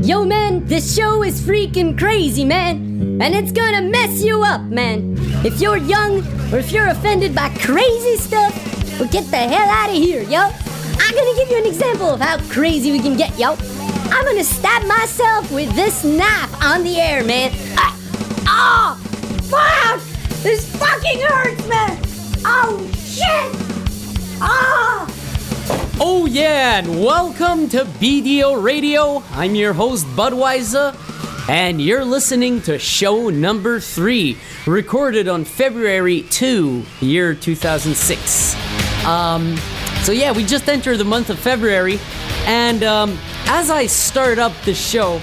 Yo, man, this show is freaking crazy, man. And it's gonna mess you up, man. If you're young or if you're offended by crazy stuff, well, get the hell out of here, yo. I'm gonna give you an example of how crazy we can get, yo. I'm gonna stab myself with this knife on the air, man. Oh, fuck! This fucking hurts, man. Oh, shit! Ah! Oh yeah, and welcome to BDO Radio. I'm your host, Budweiser, and you're listening to show number 3, recorded on February 2, year 2006. So yeah, we just entered the month of February, and as I start up the show,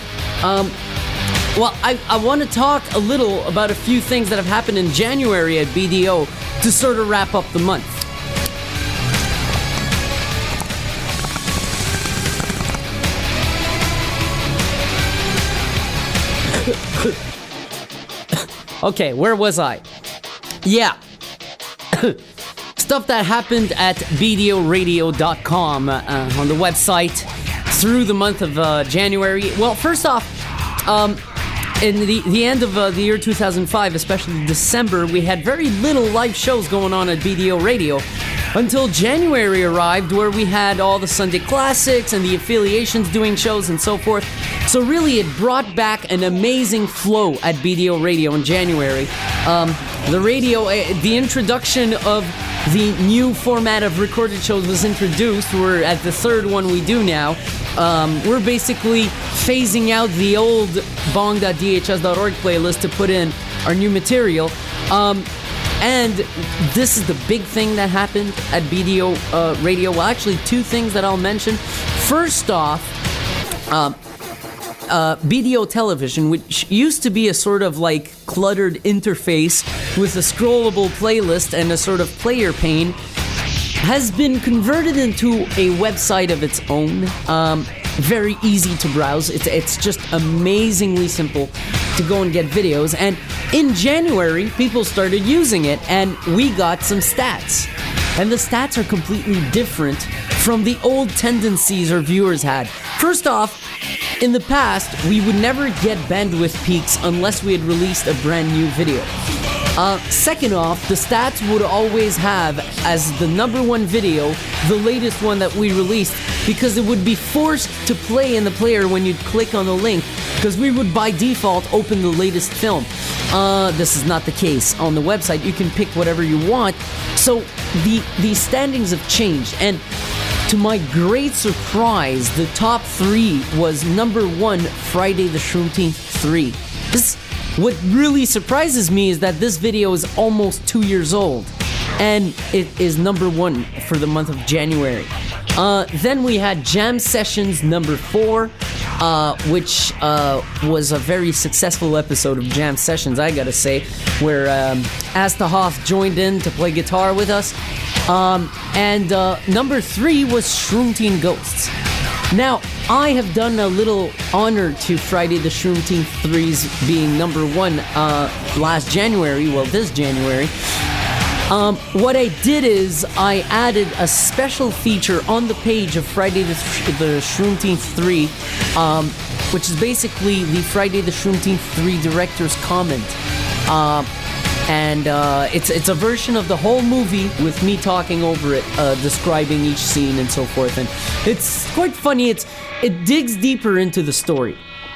I want to talk a little about a few things that have happened in January at BDO to sort of wrap up the month. Okay, where was I? Yeah. Stuff that happened at BDOradio.com on the website through the month of January. Well, first off, in the end of the year 2005, especially December, we had very little live shows going on at BDO Radio until January arrived, where we had all the Sunday Classics and the affiliations doing shows and so forth. So really, it brought back an amazing flow at BDO Radio in January. The introduction of the new format of recorded shows was introduced. We're at the third one we do now. We're basically phasing out the old bong.dhs.org playlist to put in our new material. And this is the big thing that happened at BDO Radio. Well, actually, two things that I'll mention. First off, BDO Television, which used to be a sort of like cluttered interface with a scrollable playlist and a sort of player pane, has been converted into a website of its own. Very easy to browse. It's just amazingly simple to go and get videos. And in January, people started using it, and we got some stats. And the stats are completely different from the old tendencies our viewers had. First off, in the past, we would never get bandwidth peaks unless we had released a brand new video. Second off, the stats would always have as the number one video the latest one that we released, because it would be forced to play in the player when you'd click on the link, because we would by default open the latest film. This is not the case. On the website, you can pick whatever you want. So the standings have changed, and to my great surprise, the top 3 was number 1, Friday the Shroomteenth 3. What really surprises me is that this video is almost 2 years old, and it is number 1 for the month of January. Then we had Jam Sessions number 4, which was a very successful episode of Jam Sessions, I gotta say, where Asta Hoff joined in to play guitar with us. And number 3 was Shroomteen Ghosts. Now, I have done a little honor to Friday the Shroomteenth 3's being number 1 last January, well, this January. What I did is I added a special feature on the page of Friday the Shroomteenth 3, which is basically the Friday the Shroomteenth 3 director's comment. And it's a version of the whole movie with me talking over it, describing each scene and so forth. And it's quite funny. It digs deeper into the story.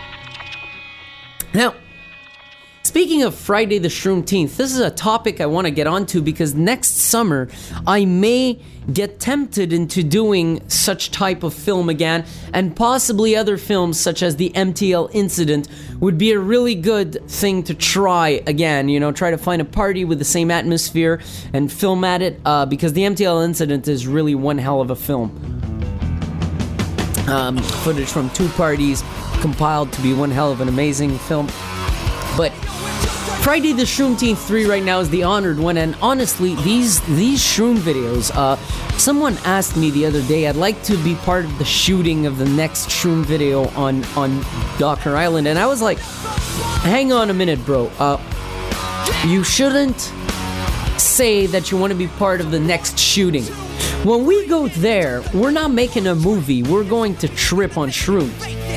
Now, speaking of Friday the Shroomteenth, this is a topic I want to get onto, because next summer I may get tempted into doing such type of film again, and possibly other films such as the MTL Incident would be a really good thing to try again. You know, try to find a party with the same atmosphere and film at it, because the MTL Incident is really one hell of a film. Footage from 2 parties compiled to be one hell of an amazing film. But Friday the Shroomteenth 3 right now is the honored one, and honestly, these Shroom videos, someone asked me the other day, I'd like to be part of the shooting of the next Shroom video on Dr. Island, and I was like, hang on a minute, bro. You shouldn't say that you want to be part of the next shooting. When we go there, we're not making a movie, we're going to trip on shrooms.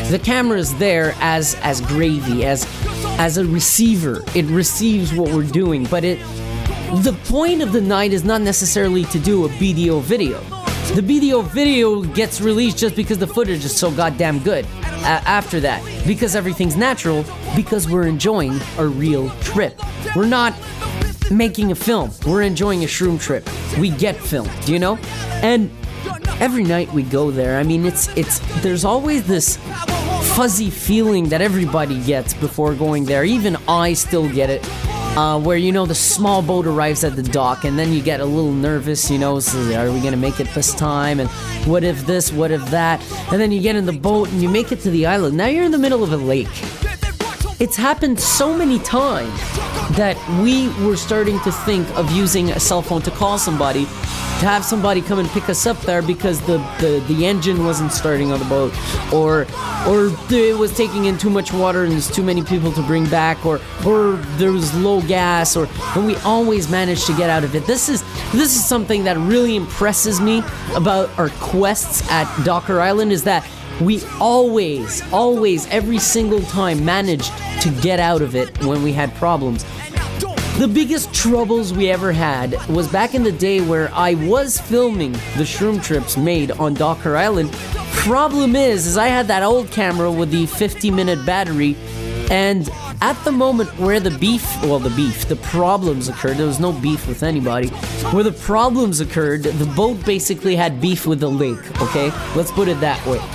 The camera is there as gravy, as a receiver. It receives what we're doing, but the point of the night is not necessarily to do a BDO video. The BDO video gets released just because the footage is so goddamn good after that. Because everything's natural, because we're enjoying a real trip. We're not making a film. We're enjoying a shroom trip. We get filmed, you know? And every night we go there, I mean, there's always this fuzzy feeling that everybody gets before going there. Even I still get it. Where, you know, the small boat arrives at the dock and then you get a little nervous, you know, so are we gonna make it this time? And what if this, what if that? And then you get in the boat and you make it to the island. Now you're in the middle of a lake. It's happened so many times that we were starting to think of using a cell phone to call somebody, to have somebody come and pick us up there because the engine wasn't starting on the boat, or it was taking in too much water and there's too many people to bring back, or there was low gas, and we always managed to get out of it. This is something that really impresses me about our quests at Docker Island, is that we always, every single time managed to get out of it when we had problems. The biggest troubles we ever had was back in the day where I was filming the shroom trips made on Docker Island. Problem is I had that old camera with the 50-minute battery, and at the moment where the problems occurred, there was no beef with anybody. Where the problems occurred, the boat basically had beef with the lake, okay? Let's put it that way.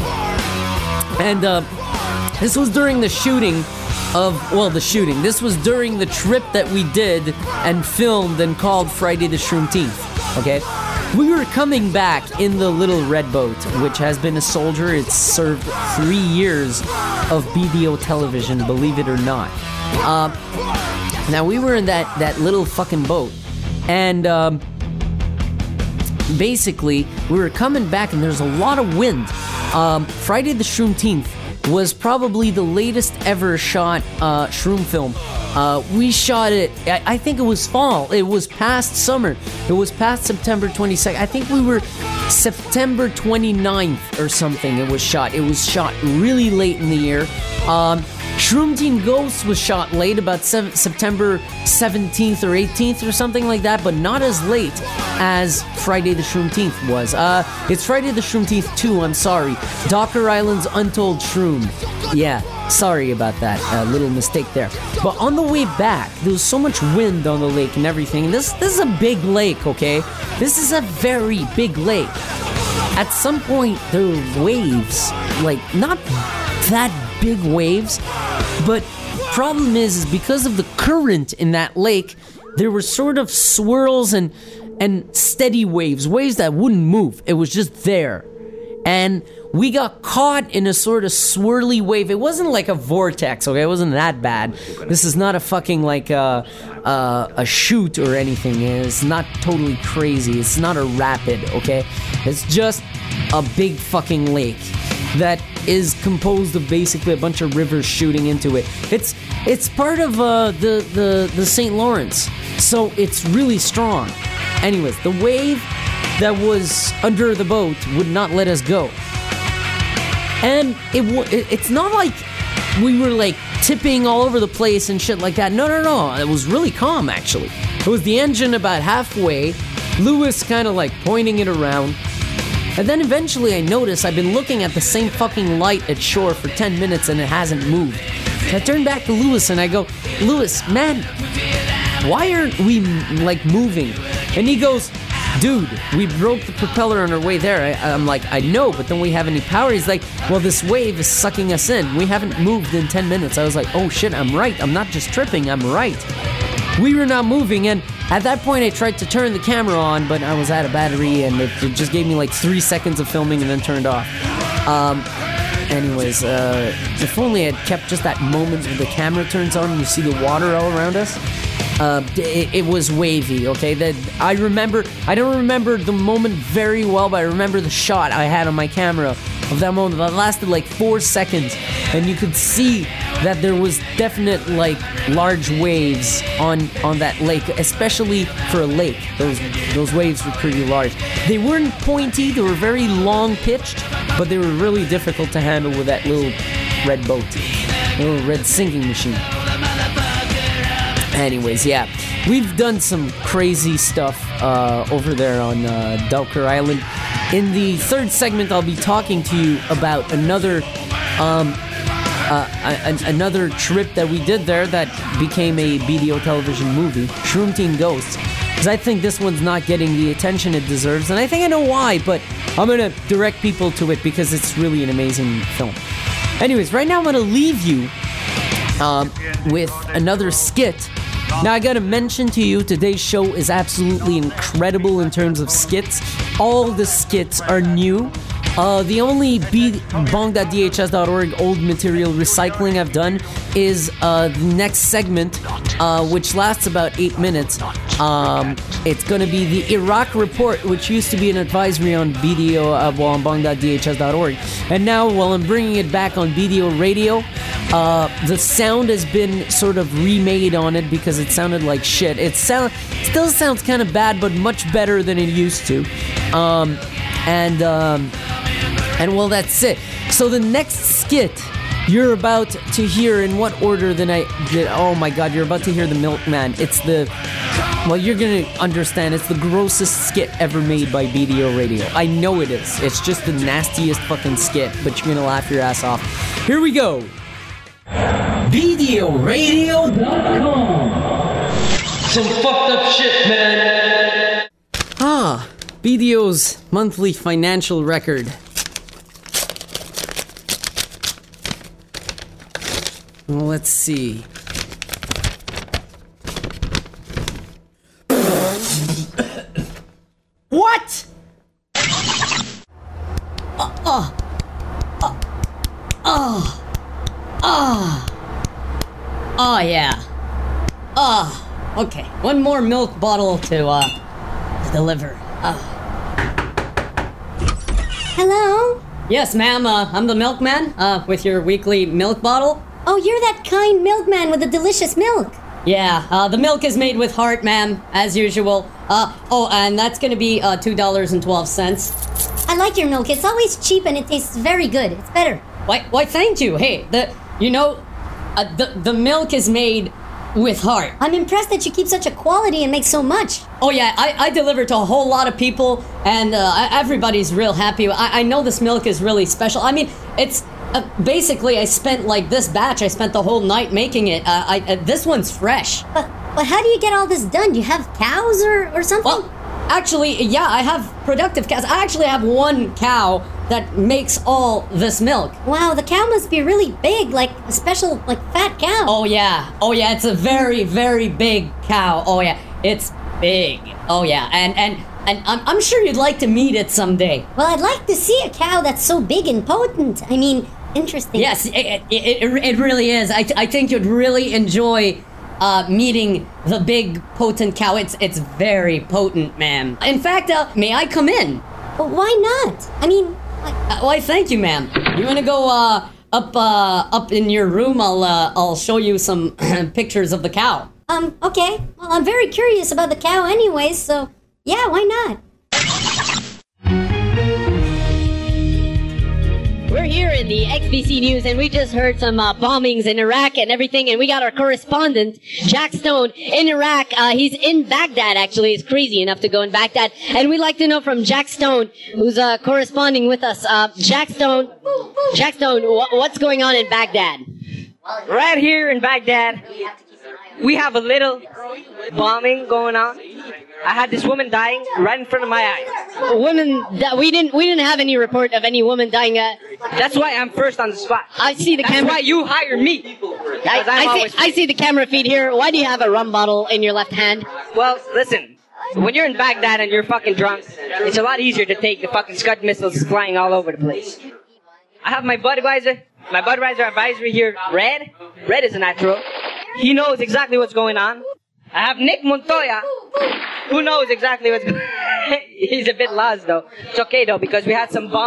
And this was during the shooting this was during the trip that we did and filmed and called Friday the Shroomteenth, okay? We were coming back in the little red boat, which has been a soldier. It's served 3 years of BDO television, believe it or not. Now, we were in that little fucking boat, and basically, we were coming back, and there's a lot of wind. Friday the Shroomteenth was probably the latest ever shot shroom film. We shot it, I think it was fall. It was past summer. It was past September 22nd. I think we were September 29th or something it was shot. It was shot really late in the year. Shroom Team Ghost was shot late, about September 17th or 18th or something like that, but not as late as Friday the Shroomteenth was. It's Friday the Shroomteenth 2, I'm sorry. Docker Island's Untold Shroom. Yeah, sorry about that. Little mistake there. But on the way back, there was so much wind on the lake and everything. This is a big lake, okay? This is a very big lake. At some point, there were waves, like, not that big waves, but problem is because of the current in that lake, there were sort of swirls and steady waves that wouldn't move. It was just there. And we got caught in a sort of swirly wave. It wasn't like a vortex, okay? It wasn't that bad. This is not a fucking like a chute or anything. It's not totally crazy. It's not a rapid, okay? It's just a big fucking lake that is composed of basically a bunch of rivers shooting into it. It's part of the St. Lawrence, so it's really strong. Anyways, the wave that was under the boat would not let us go, and it's not like we were like tipping all over the place and shit like that. No, it was really calm actually. It was the engine about halfway, Lewis kind of like pointing it around. And then eventually I noticed I've been looking at the same fucking light at shore for 10 minutes and it hasn't moved. So I turned back to Lewis and I go, Lewis, man, why aren't we like moving? And he goes, dude, we broke the propeller on our way there. I'm like, I know, but don't we have any power? He's like, well, this wave is sucking us in. We haven't moved in 10 minutes. I was like, oh shit, I'm right. I'm not just tripping, I'm right. We were not moving, and at that point I tried to turn the camera on, but I was out of battery, and it just gave me like 3 seconds of filming and then turned off. Anyways, if only I'd kept just that moment where the camera turns on and you see the water all around us. It was wavy, okay? I don't remember the moment very well, but I remember the shot I had on my camera of that moment that lasted like 4 seconds. and you could see that there was definite like large waves on that lake, especially for a lake. Those waves were pretty large. They weren't pointy, they were very long pitched, but they were really difficult to handle with that little red boat, little red sinking machine. Anyways, yeah, we've done some crazy stuff over there on Delker Island. In the third segment, I'll be talking to you about another trip that we did there that became a BDO television movie, Shroom Team Ghosts. Because I think this one's not getting the attention it deserves, and I think I know why, but I'm going to direct people to it because it's really an amazing film. Anyways, right now I'm going to leave you with another skit. Now, I gotta mention to you, today's show is absolutely incredible in terms of skits. All the skits are new. The only bong.dhs.org old material recycling I've done is the next segment, which lasts about 8 minutes. It's gonna be the Iraq Report, which used to be an advisory on BDO, on bong.dhs.org. And now, while I'm bringing it back on BDO Radio, the sound has been sort of remade on it because it sounded like shit. It still sounds kind of bad, but much better than it used to. And well, that's it. So the next skit you're about to hear, in what order than oh my god, you're about to hear The Milkman. Well, you're gonna understand, it's the grossest skit ever made by BDO Radio. I know it is. It's just the nastiest fucking skit, but you're gonna laugh your ass off. Here we go. BDORadio.com. Some fucked up shit, man. BDO's monthly financial record. Well, let's see. What? Oh, yeah. Okay. One more milk bottle to deliver. Hello? Yes, ma'am. I'm the milkman, with your weekly milk bottle. Oh, you're that kind milkman with the delicious milk. Yeah, the milk is made with heart, ma'am, as usual. And that's gonna be $2.12. I like your milk. It's always cheap and it tastes very good. It's better. Why, thank you. Hey, the milk is made with heart. I'm impressed that you keep such a quality and make so much. Oh yeah, I deliver to a whole lot of people, and everybody's real happy. I know this milk is really special. I mean, it's basically, I spent like this batch. I spent the whole night making it. This one's fresh. But how do you get all this done? Do you have cows or something? Well, actually, yeah, I have productive cows. I actually have one cow that makes all this milk. Wow, the cow must be really big, like a special, like, fat cow. Oh yeah, it's a very, very big cow. Oh yeah, it's big. Oh yeah, and I'm sure you'd like to meet it someday. Well, I'd like to see a cow that's so big and potent. I mean, interesting. Yes, it really is. I think you'd really enjoy meeting the big, potent cow. It's very potent, ma'am. In fact, may I come in? Why not? I mean, why, thank you, ma'am. You wanna go up in your room? I'll show you some pictures of the cow. Okay. Well, I'm very curious about the cow anyways, so yeah, why not? We're here in the XBC News, and we just heard some bombings in Iraq and everything, and we got our correspondent, Jack Stone, in Iraq. He's in Baghdad, actually. He's crazy enough to go in Baghdad. And we'd like to know from Jack Stone, who's corresponding with us. Jack Stone, what's going on in Baghdad? Right here in Baghdad, we have a little bombing going on. I had this woman dying right in front of my eyes. We didn't have any report of any woman dying. That's why I'm first on the spot. I see the camera. That's why you hired me. I see the camera feed here. Why do you have a rum bottle in your left hand? Well, listen. When you're in Baghdad and you're fucking drunk, it's a lot easier to take the fucking Scud missiles flying all over the place. I have my Budweiser advisory here, Red. Red is a natural. He knows exactly what's going on. I have Nick Montoya, who knows exactly what's going on. He's a bit lost, though. It's okay, though, because we had some bong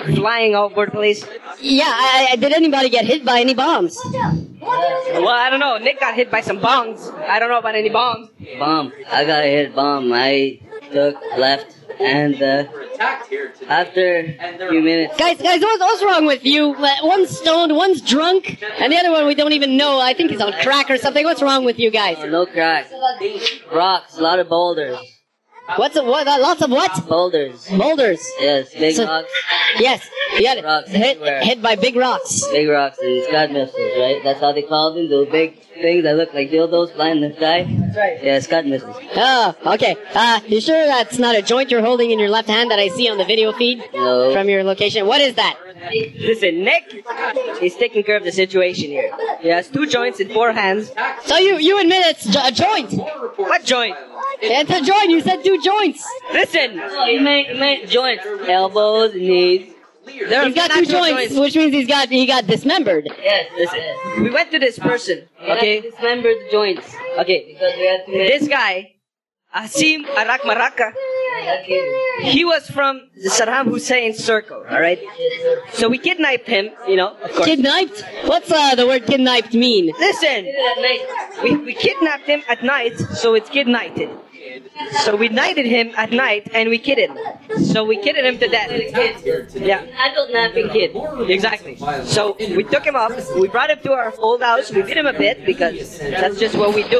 flying all over the place. Yeah, did anybody get hit by any bombs? Well, I don't know. Nick got hit by some bombs. I don't know about any bombs. Bomb. I got a hit bomb. I took left. And after a few minutes, Guys, what's wrong with you? One's stoned, one's drunk, and the other one we don't even know. I think he's on crack or something. What's wrong with you guys? no crack, rocks, a lot of boulders. What? Lots of what? Boulders. Boulders. Yes, big So- rocks. Yes. Yeah. Rocks everywhere. Hit by big rocks. Big rocks and Scud missiles, right? That's how they call them. Those big things that look like dildos flying in the sky. That's right. Yeah, Scud missiles. Oh, okay. You sure that's not a joint you're holding in your left hand that I see on the video feed No. from your location? What is that? Listen, Nick is taking care of the situation here. He has 2 joints in 4 hands. So you admit it's a joint? What joint? It's a joint. You said 2 joints. Listen, He made joints, elbows, knees. there are He's got 2 natural joints, which means he got dismembered. Yes, Listen, we went to this person, okay? Dismember the joints. Okay, Because we had to make this guy, Asim Arak Maraka, he was from the Saddam Hussein circle, alright? So we kidnapped him, of course. Kidnapped? What's the word kidnapped mean? Listen, we kidnapped him at night, so it's kidnighted. So we knighted him at night and we kidded him. So we kidded him to death. Yeah, Adult napping kid. exactly. So we took him up, we brought him to our old house, we beat him a bit because that's just what we do.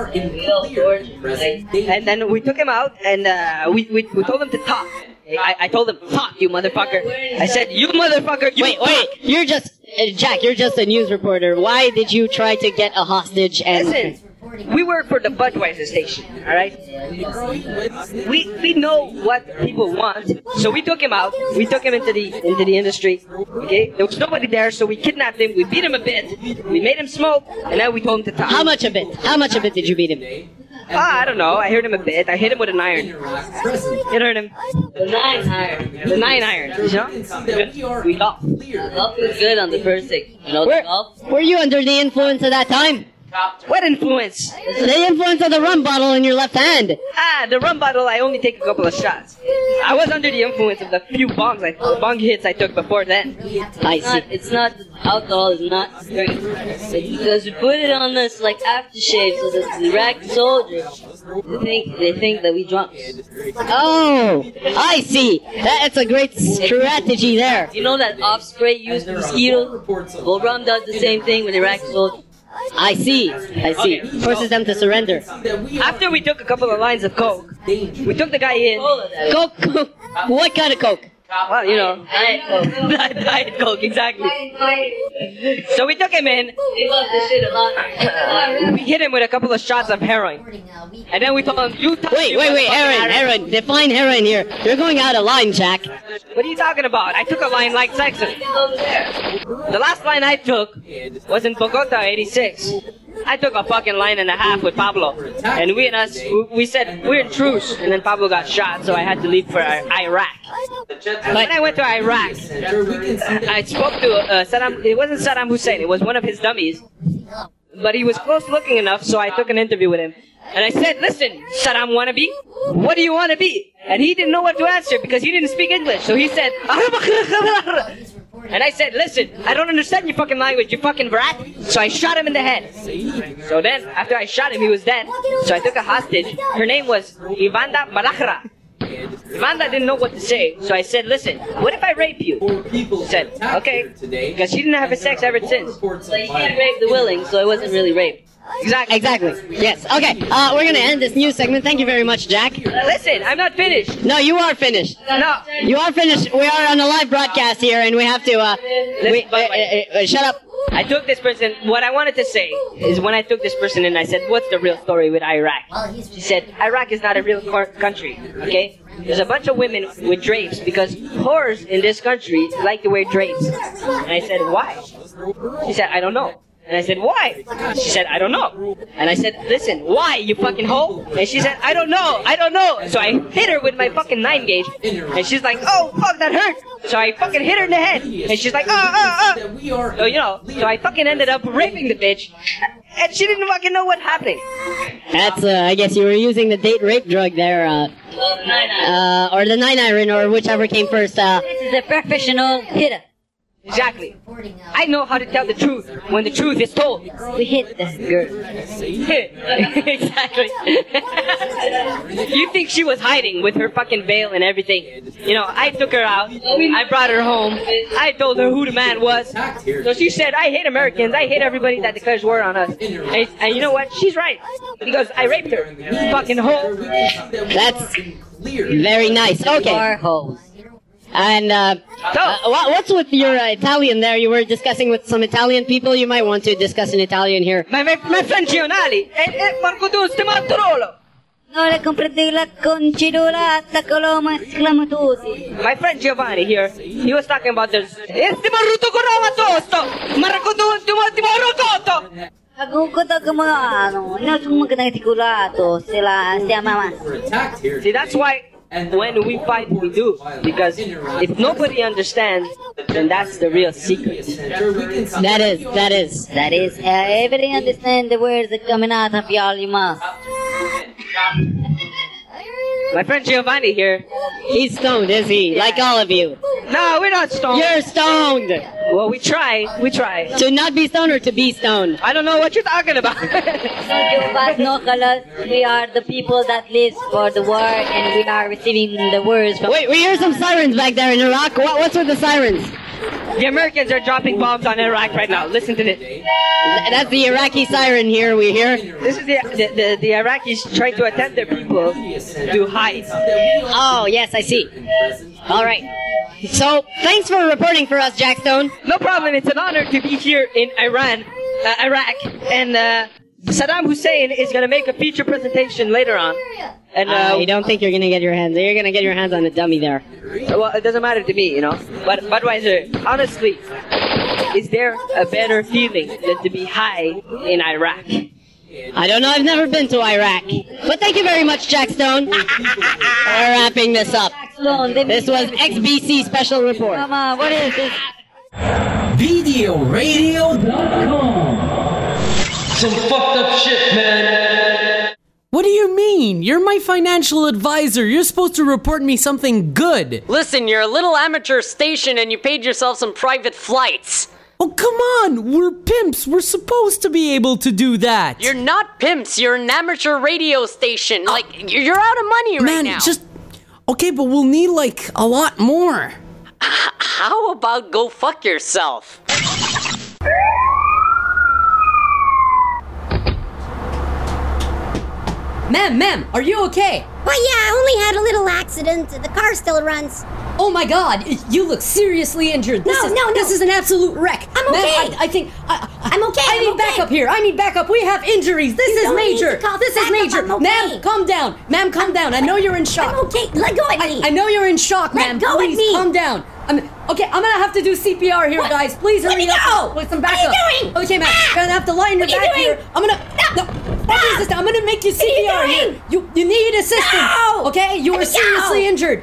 And then we took him out and we told him to talk. I told him, talk, you motherfucker. I said, you motherfucker, you Wait, you're just Jack. You're just a news reporter. Why did you try to get a hostage? And Listen, we work for the Budweiser station, alright? We know what people want, so we took him out, we took him into the industry, okay? There was nobody there, so we kidnapped him, we beat him a bit, we made him smoke, and then we told him to talk. how much of it? How much of it did you beat him? I don't know, I hurt him a bit, I hit him with an iron. It hurt him. The 9 iron. The 9 iron, you know? We golf. Golf is good on the first 6. You know the golf? Were you under the influence at that time? What influence? The influence of the rum bottle in your left hand. The rum bottle, I only take a couple of shots. I was under the influence of the few bong hits I took before then. I see. It's not alcohol is not strength. It's because we put it on this like aftershave so that the Iraqi soldiers they think that we drunk. Oh, I see. That's a great strategy there. You know that off spray used for mosquitoes? Well, rum does the same thing with Iraqi soldiers. I see. Forces them to surrender. After we took a couple of lines of coke, we took the guy in. Coke. What kind of Coke? Well, you know, Diet Coke. Diet Coke, exactly. So we took him in. They love this shit a lot. We hit him with a couple of shots of heroin, and then we told him, "You talk, Wait, you motherfucking Aaron. Define heroin here. You're going out of line, Jack. What are you talking about? I took a line like Saxon. The last line I took was in Bogota, 86. I took a fucking line and a half with Pablo. And we said, we're in truce. And then Pablo got shot, so I had to leave for Iraq. When I went to Iraq, I spoke to Saddam. It wasn't Saddam Hussein, it was one of his dummies. But he was close looking enough, so I took an interview with him. And I said, listen, Saddam wannabe, what do you want to be? And he didn't know what to answer because he didn't speak English. So he said, and I said, listen, I don't understand your fucking language, you fucking brat. So I shot him in the head. So then, after I shot him, he was dead. So I took a hostage. Her name was Ivanda Malakhra. Ivanda didn't know what to say. So I said, listen, what if I rape you? She said, okay. Because she didn't have a sex ever since. So you can't rape the willing, so it wasn't really rape. Exactly. Yes. Okay. We're gonna end this news segment. Thank you very much, Jack. Listen, I'm not finished. No, you are finished. No. You are finished. We are on a live broadcast here, and we have to. Shut up. I took this person, what I wanted to say is when I took this person in, I said, what's the real story with Iraq? She said, Iraq is not a real country, okay? There's a bunch of women with drapes because whores in this country like to wear drapes. And I said, why? She said, I don't know. And I said, why? She said, I don't know. And I said, listen, why, you fucking hoe? And she said, I don't know. So I hit her with my fucking 9 gauge. And she's like, oh, fuck, that hurt. So I fucking hit her in the head. And she's like, So, so I fucking ended up raping the bitch. and she didn't fucking know what's happening. That's, I guess you were using the date rape drug there, or the 9-iron, or whichever came first. This is a professional hitter. Exactly. I know how to tell the truth when the truth is told. We hit the girl. Exactly. You think she was hiding with her fucking veil and everything. You know, I took her out. I brought her home. I told her who the man was. So she said, I hate Americans. I hate everybody that declares war on us. And you know what? She's right. Because I raped her. Fucking hoe. That's very nice. Okay. Our hoes. And what's with your Italian there? You were discussing with some Italian people. You might want to discuss in Italian here. My friend Gionali. Marco Duste Martorolo. No le comprende la concidolata coloma esclamatosi. My friend Giovanni here, he was talking about this. Este maruto corama tosto! Maracodunti marototto! Agukoto mga no sung magnaticulato sila mama. See, that's why when we fight, we do. Because if nobody understands, then that's the real secret. That is. Everybody understand the words that coming out of your mouth. My friend Giovanni here. He's stoned, is he? Like all of you. No, we're not stoned. You're stoned. Well, we try. To not be stoned or to be stoned? I don't know what you're talking about. No, we are the people that live for the war, and we are receiving the words from... Wait, we hear some sirens back there in Iraq. What's with the sirens? The Americans are dropping bombs on Iraq right now. Listen to this. That's the Iraqi siren here, we hear. This is the Iraqis trying to attempt their people to hide. Oh, yes, I see. All right. So, thanks for reporting for us, Jack Stone. No problem. It's an honor to be here in Iraq. And Saddam Hussein is going to make a feature presentation later on. And you don't think you're going to get your hands... You're going to get your hands on the dummy there. Well, it doesn't matter to me, you know. But Budweiser, honestly, is there a better feeling than to be high in Iraq? I don't know. I've never been to Iraq. But thank you very much, Jack Stone. We're wrapping this up. This was XBC Special Report. Mama, what is this? VDORadio.com. Some fucked up shit, man. What do you mean? You're my financial advisor. You're supposed to report me something good. Listen, you're a little amateur station and you paid yourself some private flights. Oh, come on. We're pimps. We're supposed to be able to do that. You're not pimps. You're an amateur radio station. Like, you're out of money right now. Man, just... Okay, but we'll need, like, a lot more. How about go fuck yourself? Ma'am, are you okay? Well, yeah, I only had a little accident. The car still runs. Oh my god, you look seriously injured. This is an absolute wreck. I'm okay. Ma'am, I think... I'm okay. I need backup here. I need backup. We have injuries. This is major. This is major. I'm okay. Ma'am, calm down. Ma'am, calm down. I know you're in shock. I'm okay. Let go of me. I know you're in shock, ma'am. Let go of Please, me. calm down. I'm gonna have to do CPR here, guys. Please hurry up with some backup. What are you doing? Okay, ma'am. I'm gonna have to lie on your back here. I'm gonna... No. I'm gonna make you CPR here. You need assistance. No. Okay? You are seriously injured.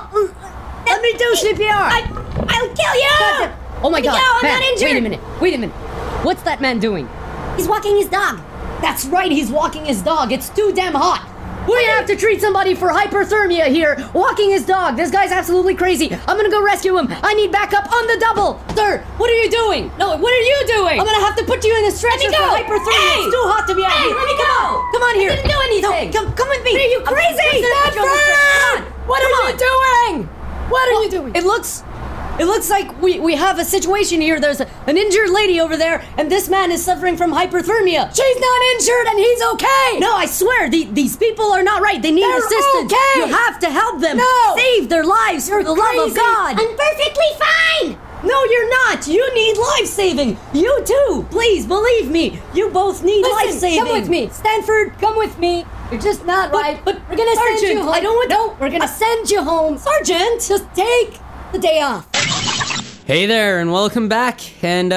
Let me do CPR. I'll kill you. Oh my god. No, I'm Man, not injured. Wait a minute. What's that man doing? He's walking his dog. That's right, he's walking his dog. It's too damn hot. We're gonna have to treat somebody for hyperthermia here. Walking his dog. This guy's absolutely crazy. I'm gonna go rescue him. I need backup on the double. Sir, what are you doing? No, what are you doing? I'm gonna have to put you in a stretcher for hyperthermia. Hey! It's too hot to be out here. Let me go. Come on here. I didn't do anything. No, come with me. Are you crazy? What are you doing? What are you doing? It looks like we have a situation here. There's an injured lady over there, and this man is suffering from hyperthermia. She's not injured, and he's okay. No, I swear, these people are not right. They need assistance. Okay. You have to help them. No. Save their lives for the love of God. I'm perfectly fine. No, you're not. You need life-saving. You too. Please, believe me. You both need life-saving. Come with me. Stanford, come with me. You're just not right. But we're gonna send you home. I don't want... No, we're gonna send you home. Sergeant, just take the day off. Hey there, and welcome back. And,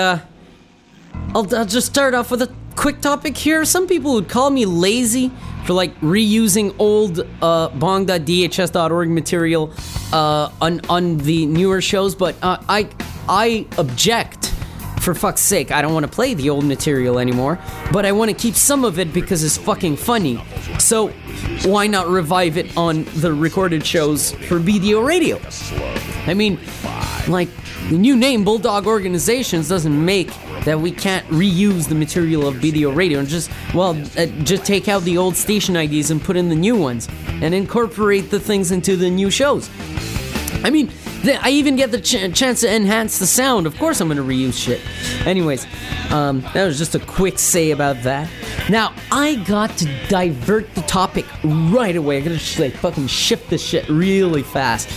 I'll just start off with a quick topic here. Some people would call me lazy for, like, reusing old, bong.dhs.org material, on the newer shows, but, I object for fuck's sake, I don't want to play the old material anymore, but I want to keep some of it because it's fucking funny. So why not revive it on the recorded shows for BDO Radio? I mean, like, the new name, Bulldog Organizations, doesn't make that we can't reuse the material of BDO Radio and just take out the old station IDs and put in the new ones and incorporate the things into the new shows. I mean, I even get the chance to enhance the sound. Of course I'm going to reuse shit. Anyways, that was just a quick say about that. Now, I got to divert the topic right away. I got to just fucking shift this shit really fast.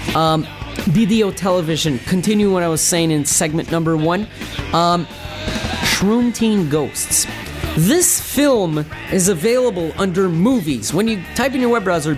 BDO Television, continue what I was saying in segment number 1. Shroom Teen Ghosts. This film is available under movies. When you type in your web browser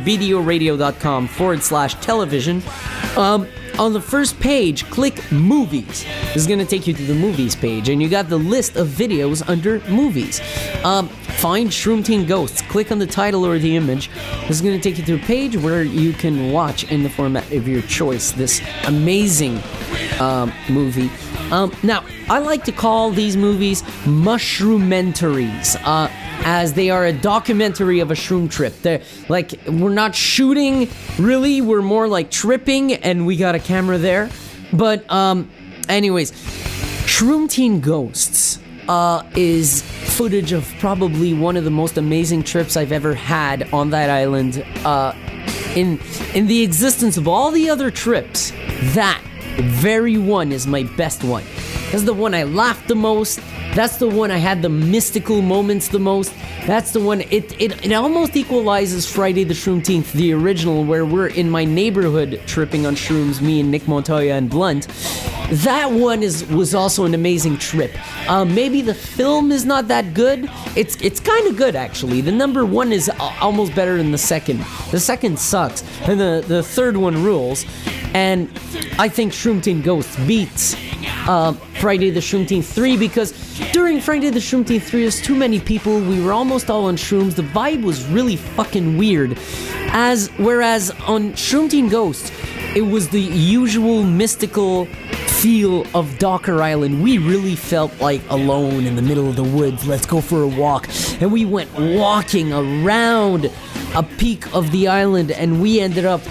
bdoradio.com/television, on the first page, click movies. This is going to take you to the movies page, and you got the list of videos under movies. Find Shroom Teen Ghosts. Click on the title or the image. This is going to take you to a page where you can watch in the format of your choice this amazing movie. Now, I like to call these movies mushroommentaries, as they are a documentary of a shroom trip. They're like, we're not shooting, really, we're more like tripping, and we got a camera there. But, anyways, Shroom Teen Ghosts is footage of probably one of the most amazing trips I've ever had on that island. In the existence of all the other trips, that very one is my best one. That's the one I laughed the most. That's the one I had the mystical moments the most. That's the one, it almost equalizes Friday the Shroomteenth, the original, where we're in my neighborhood tripping on shrooms, me and Nick Montoya and Blunt. That one was also an amazing trip. Maybe the film is not that good. It's kind of good, actually. The number 1 is almost better than the second. The second sucks, and the third one rules. And I think Shroom Teen Ghosts beats Friday the Shroomteenth 3, because during Friday the Shroomteenth 3, there's too many people. We were almost all on shrooms. The vibe was really fucking weird. Whereas on Shroom Teen Ghosts, it was the usual mystical feel of Docker Island. We really felt like alone in the middle of the woods. Let's go for a walk. And we went walking around a peak of the island, and we ended up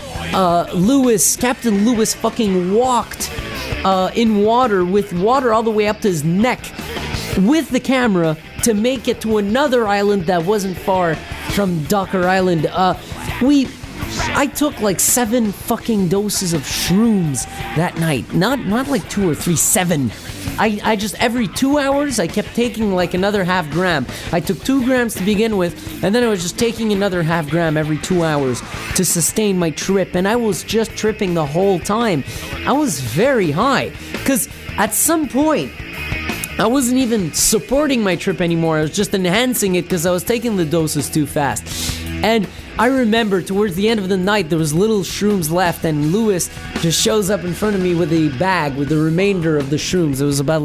Captain Lewis fucking walked in water, with water all the way up to his neck, with the camera to make it to another island that wasn't far from Docker Island. I took like 7 fucking doses of shrooms that night. Not like 2 or 3, 7. I just, every 2 hours, I kept taking like another half gram. I took 2 grams to begin with, and then I was just taking another half gram every 2 hours to sustain my trip, and I was just tripping the whole time. I was very high, because at some point, I wasn't even supporting my trip anymore. I was just enhancing it because I was taking the doses too fast. And I remember towards the end of the night, there was little shrooms left, and Lewis just shows up in front of me with a bag with the remainder of the shrooms. It was about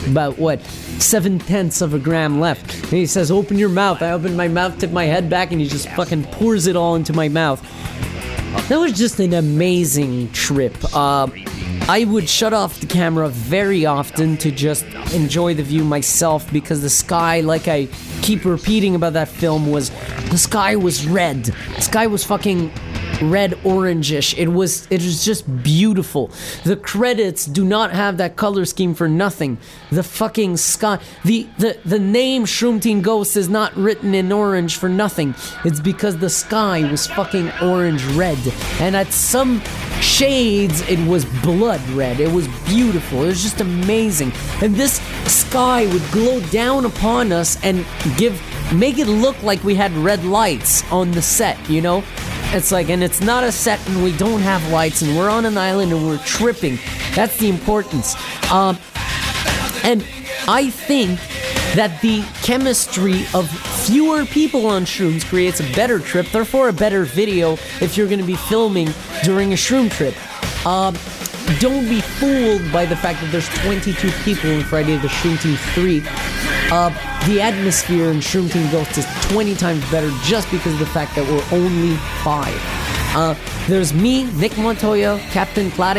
7/10 of a gram left. And he says, "Open your mouth." I opened my mouth, tipped my head back, and he just fucking pours it all into my mouth. That was just an amazing trip. I would shut off the camera very often to just enjoy the view myself, because the sky, like I keep repeating about that film, the sky was red. The sky was fucking red orangish. It was just beautiful. The credits do not have that color scheme for nothing. The fucking sky, the name Shroom Teen Ghosts is not written in orange for nothing. It's because the sky was fucking orange red, and at some shades it was blood red. It was beautiful. It was just amazing. And this sky would glow down upon us and make it look like we had red lights on the set, you know? It's like, and it's not a set, and we don't have lights, and we're on an island, and we're tripping. That's the importance. And I think that the chemistry of fewer people on shrooms creates a better trip, therefore a better video if you're going to be filming during a shroom trip. Don't be fooled by the fact that there's 22 people in Friday the Shroomteenth 3. The atmosphere in Shroom Teen Ghosts is 20 times better just because of the fact that we're only 5. There's me, Nick Montoya, Captain Clade,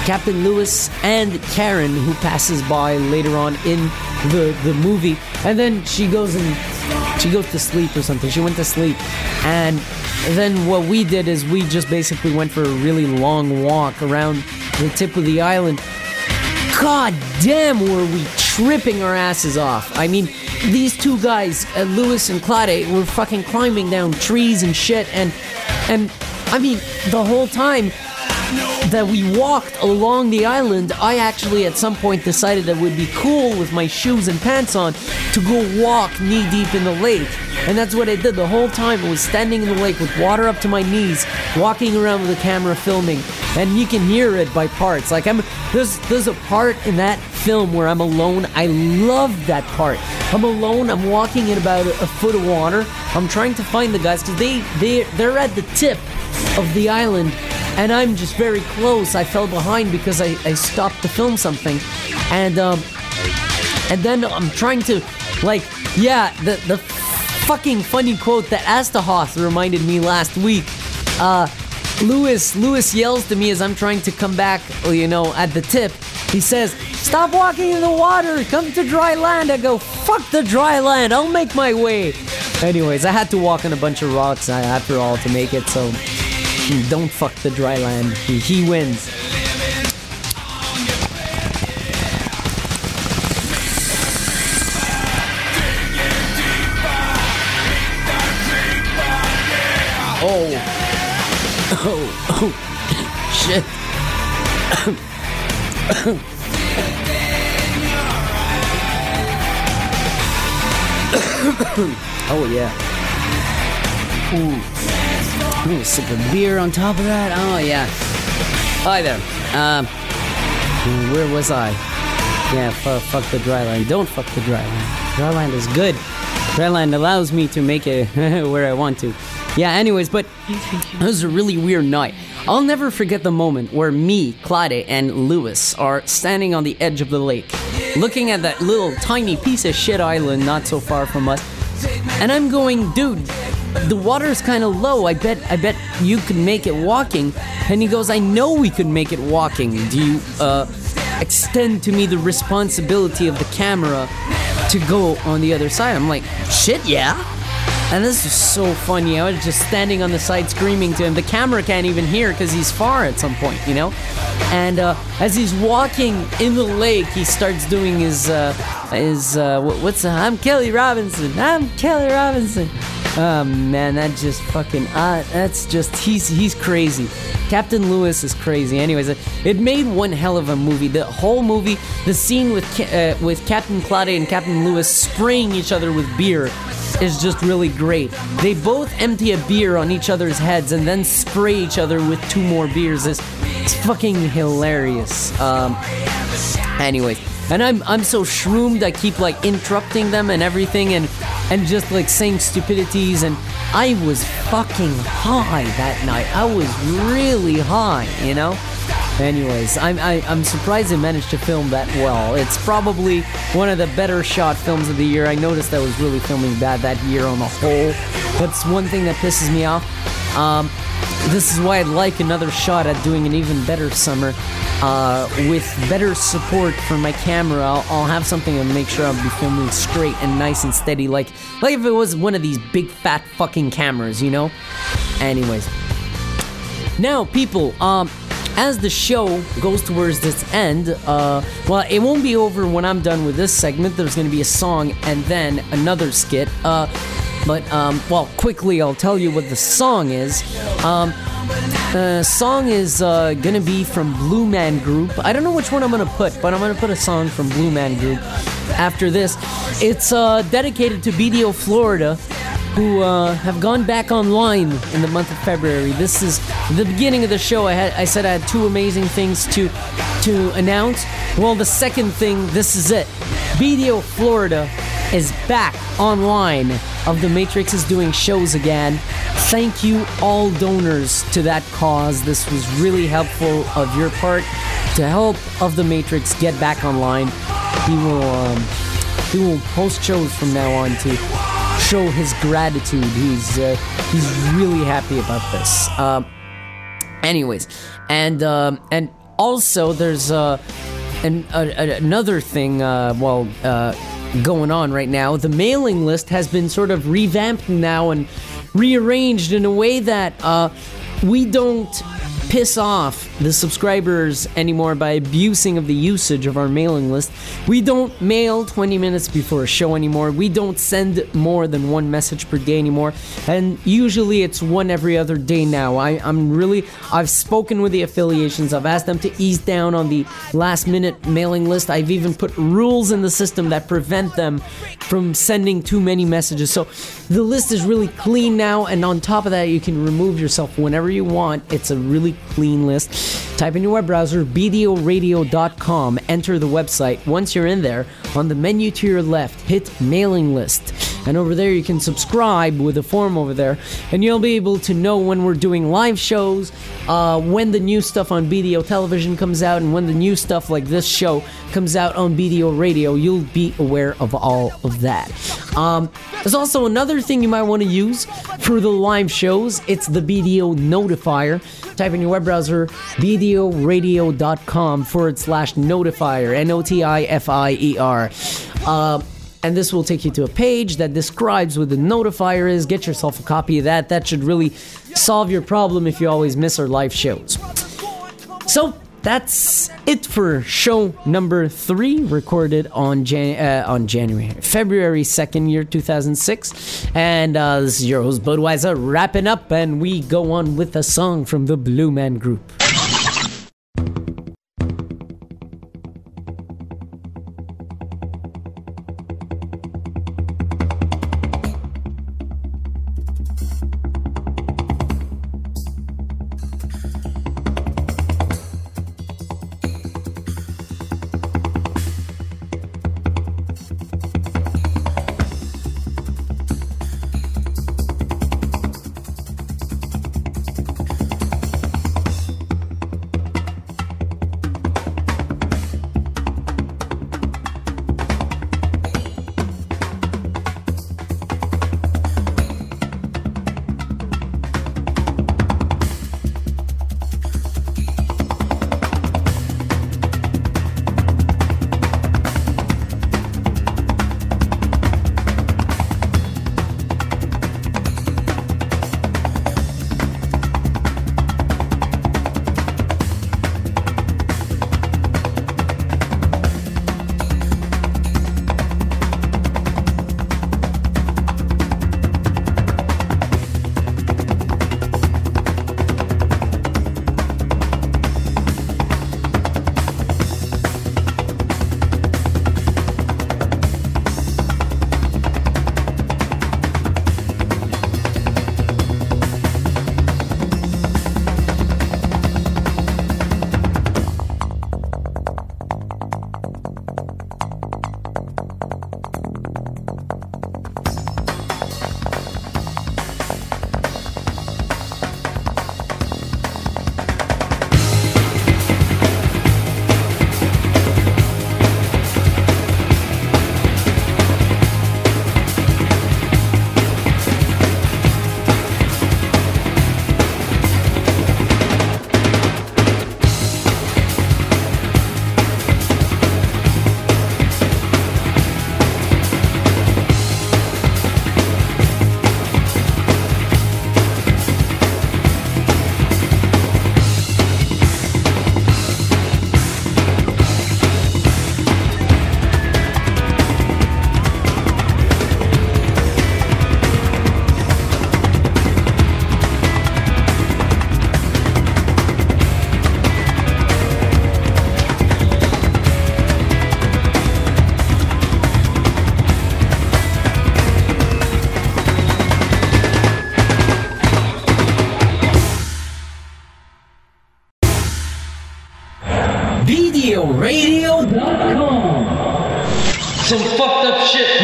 Captain Lewis and Karen, who passes by later on in the movie, and then she goes to sleep or something. She went to sleep, and then what we did is we just basically went for a really long walk around the tip of the island. God damn, were we tripping our asses off. I mean, these two guys, Lewis and Claude, were fucking climbing down trees and shit, and I mean, the whole time that we walked along the island, I actually at some point decided that it would be cool with my shoes and pants on to go walk knee deep in the lake. And that's what I did the whole time. I was standing in the lake with water up to my knees, walking around with the camera filming, and you can hear it by parts. Like there's a part in that film where I'm alone. I love that part. I'm alone. I'm walking in about a foot of water. I'm trying to find the guys because they're at the tip of the island, and I'm just very close. I fell behind because I stopped to film something, and then I'm trying to, like, yeah, the fucking funny quote that Astahoth reminded me last week. Lewis yells to me as I'm trying to come back, you know, at the tip. He says, "Stop walking in the water, come to dry land." I go, "Fuck the dry land, I'll make my way." Anyways, I had to walk on a bunch of rocks after all to make it, so don't fuck the dry land. He wins. Oh, shit. Oh, yeah. Ooh, a sip of beer on top of that. Oh, yeah. Hi there. Where was I? Yeah, fuck the dry land. Don't fuck the dry land. Dry land is good. Dry land allows me to make it where I want to. Yeah, anyways, but it was a really weird night. I'll never forget the moment where me, Claude, and Lewis are standing on the edge of the lake, looking at that little tiny piece of shit island not so far from us, and I'm going, dude, the water's kind of low. I bet you can make it walking. And he goes, I know we could make it walking. Do you extend to me the responsibility of the camera to go on the other side? I'm like, shit, yeah. And this is so funny. I was just standing on the side screaming to him. The camera can't even hear because he's far at some point, you know? And as he's walking in the lake, he starts doing his I'm Kelly Robinson. I'm Kelly Robinson. Oh, man, that just fucking, that's just, he's crazy. Captain Lewis is crazy. Anyways, it made one hell of a movie. The whole movie, the scene with Captain Claude and Captain Lewis spraying each other with beer is just really great. They both empty a beer on each other's heads and then spray each other with 2 more beers. It's fucking hilarious. Anyways, and I'm so shroomed, I keep like interrupting them and everything, and just like saying stupidities, and I was fucking high that night. I was really high, you know? Anyways, I'm surprised I managed to film that well. It's probably one of the better shot films of the year. I noticed I was really filming bad that year on the whole. That's one thing that pisses me off. This is why I'd like another shot at doing an even better summer. With better support for my camera, I'll have something to make sure I'll be filming straight and nice and steady, like if it was one of these big fat fucking cameras, you know? Anyways. Now, people, as the show goes towards its end, well, it won't be over when I'm done with this segment. There's going to be a song and then another skit. But quickly, I'll tell you what the song is. The song is going to be from Blue Man Group. I don't know which one I'm going to put, but I'm going to put a song from Blue Man Group after this. It's dedicated to BDO, Florida, who have gone back online in the month of February. This is the beginning of the show. I said I had 2 amazing things to announce. Well, the second thing, this is it. BDO, Florida is back online. Of the Matrix is doing shows again. Thank you, all donors to that cause. This was really helpful of your part to help Of the Matrix get back online. He will post shows from now on to show his gratitude. He's really happy about this. Anyways, and Also, there's another thing, going on right now. The mailing list has been sort of revamped now and rearranged in a way that we don't piss off the subscribers anymore by abusing of the usage of our mailing list. We don't mail 20 minutes before a show anymore. We don't send more than one message per day anymore. And usually it's one every other day now. I've spoken with the affiliations. I've asked them to ease down on the last minute mailing list. I've even put rules in the system that prevent them from sending too many messages. So the list is really clean now. And on top of that, you can remove yourself whenever you want. It's a really clean list. Type in your web browser, bdoradio.com, enter the website. Once you're in there, on the menu to your left, hit mailing list. And over there you can subscribe with a form over there, and you'll be able to know when we're doing live shows, when the new stuff on BDO television comes out, and when the new stuff like this show comes out on BDO radio. You'll be aware of all of that. There's also another thing you might want to use for the live shows. It's the BDO notifier. Type in your web browser, bdoradio.com/notifier, NOTIFIER. And this will take you to a page that describes what the notifier is. Get yourself a copy of that. That should really solve your problem if you always miss our live shows. So that's it for show number 3, recorded on February 2nd, year 2006. And this is your host, Budweiser, wrapping up, and we go on with a song from the Blue Man Group. BDOradio.com. Some fucked up shit,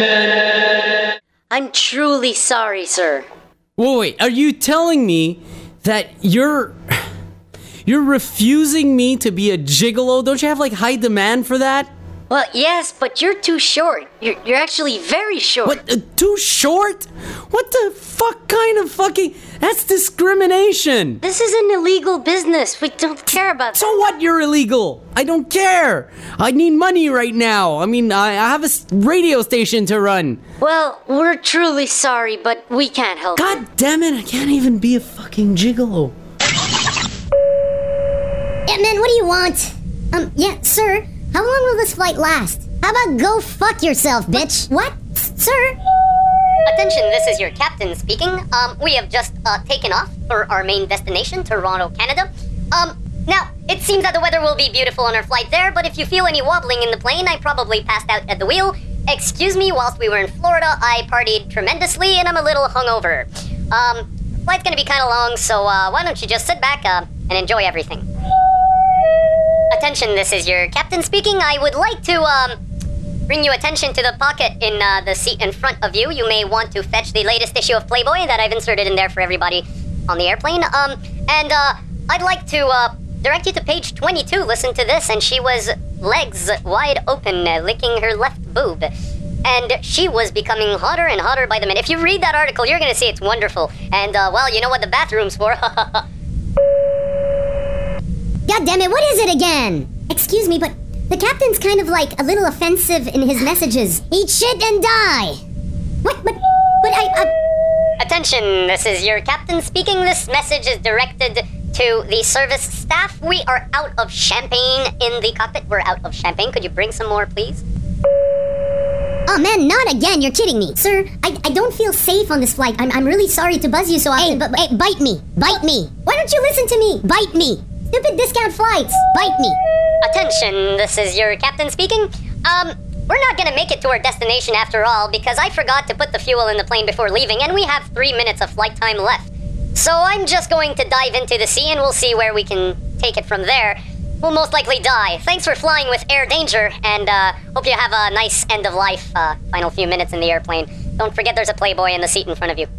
man. I'm truly sorry, sir. Wait, are you telling me that you're refusing me to be a gigolo? Don't you have, like, high demand for that? Well, yes, but you're too short. You're actually very short. What? Too short? What the fuck kind of fucking... That's discrimination. This is an illegal business. We don't care about that. So what? You're illegal. I don't care. I need money right now. I mean, I have a radio station to run. Well, we're truly sorry, but we can't help. God damn it, I can't even be a fucking gigolo. Yeah, man, what do you want? Yeah, sir, how long will this flight last? How about go fuck yourself, bitch? What? Sir? Attention, this is your captain speaking. We have just taken off for our main destination, Toronto, Canada. Now, it seems that the weather will be beautiful on our flight there, but if you feel any wobbling in the plane, I probably passed out at the wheel. Excuse me, whilst we were in Florida, I partied tremendously and I'm a little hungover. Flight's gonna be kinda long, so why don't you just sit back and enjoy everything. Attention, this is your captain speaking. I would like to bring you attention to the pocket in the seat in front of you. You may want to fetch the latest issue of Playboy that I've inserted in there for everybody on the airplane. And I'd like to direct you to page 22. Listen to this. And she was legs wide open, licking her left boob. And she was becoming hotter and hotter by the minute. If you read that article, you're going to see it's wonderful. And, well, you know what the bathroom's for. God damn it, what is it again? Excuse me, but the captain's kind of like a little offensive in his messages. Eat shit and die. What? But I... Attention, this is your captain speaking. This message is directed to the service staff. We are out of champagne in the cockpit. We're out of champagne. Could you bring some more, please? Oh man, not again, you're kidding me. Sir, I don't feel safe on this flight. I'm really sorry to buzz you so often, but bite me. Bite me. Why don't you listen to me? Bite me. Stupid discount flights. Bite me. Attention, this is your captain speaking. We're not gonna make it to our destination after all because I forgot to put the fuel in the plane before leaving and we have 3 minutes of flight time left. So I'm just going to dive into the sea and we'll see where we can take it from there. We'll most likely die. Thanks for flying with Air Danger and hope you have a nice end of life final few minutes in the airplane. Don't forget there's a Playboy in the seat in front of you.